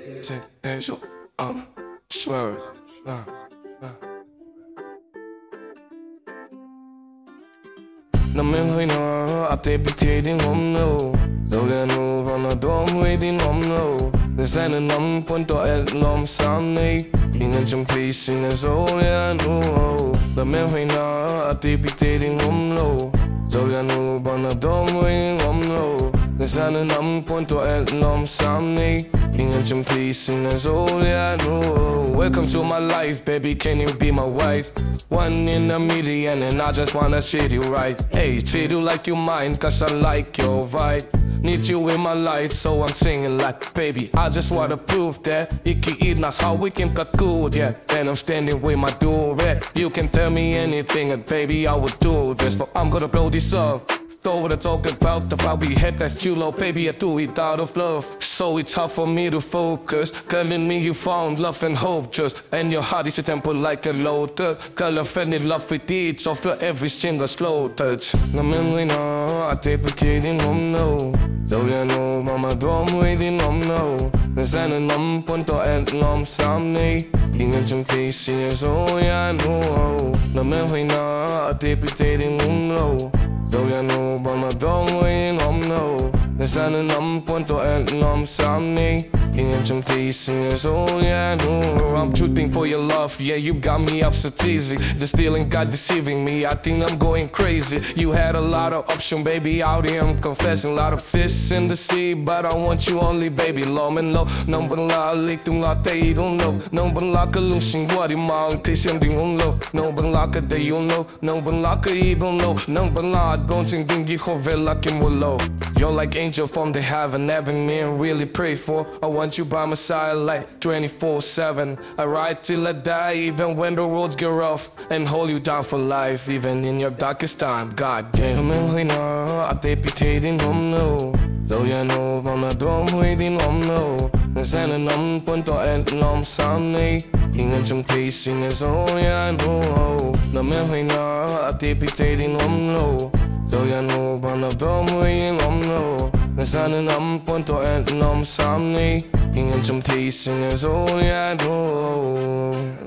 Check that shit. Swear it. Namin na activity om no. Solen no van a dom waiting om no. Er zijn een nam punto el nom samne. Ingen jump please in as all ya no. Namin na activity om no. Solen no van a dom waiting om no. Er zijn een nam punto el nom samne. Ingen jump please in as all ya no. Welcome to my life, baby, can you be my wife? One in a million and I just wanna treat you right. Hey, treat you like you mine, cause I like your vibe. Need you in my life, so I'm singing like, baby, I just wanna prove that Iki eat na how we can cut good, yeah. Then I'm standing with my dual red. You can tell me anything and baby, I will do this. But I'm gonna blow this up. What I talk about we had that you low, baby, I do it out of love. So it's hard for me to focus. Telling me you found love and hope just. And your heart is a temple like a lotus. Girl, I fell in love with it, so feel every single slow touch. No memory no, I take a kid in no. So you know, mama drum waiting no. Er zijn een nam punto en nom samne. Ingen jump please in so ya no. No memory no, I take a kid in no. So you know, but my drum waiting no. Er zijn een nam punto en nom samne. Ingen jump please in so ya no. I'm shooting for your love, yeah, you got me up so teasy. The stealing got deceiving me, I think I'm going crazy. You had a lot of options, baby, out here I'm confessing. A lot of fish in the sea, but I want you only, baby. Long and low, nông bần la lịch tung la tây don't know. Nông bần la cái lung sinh qua đi mau, thì xem đi không lâu. Nông bần la cái day you know, nông bần la cái y don't know. Nông bần la don't sing ding đi khô về la kim vô low. You're like angel from the heaven, having me and really pray for. I want you by my side like 24/7. I ride till I die, even when the roads get rough, and hold you down for life, even in your darkest time. God damn, I'm I deputating no. So you know, I'm not drum waiting no. Er zijn een nam punto en nom samne. Ingen jump please in as all ya no. No memory no, I deputating no. So you know, I'm not drum waiting no. Er zijn een nam punto en nom samne. Ingen jump please in as all ya no.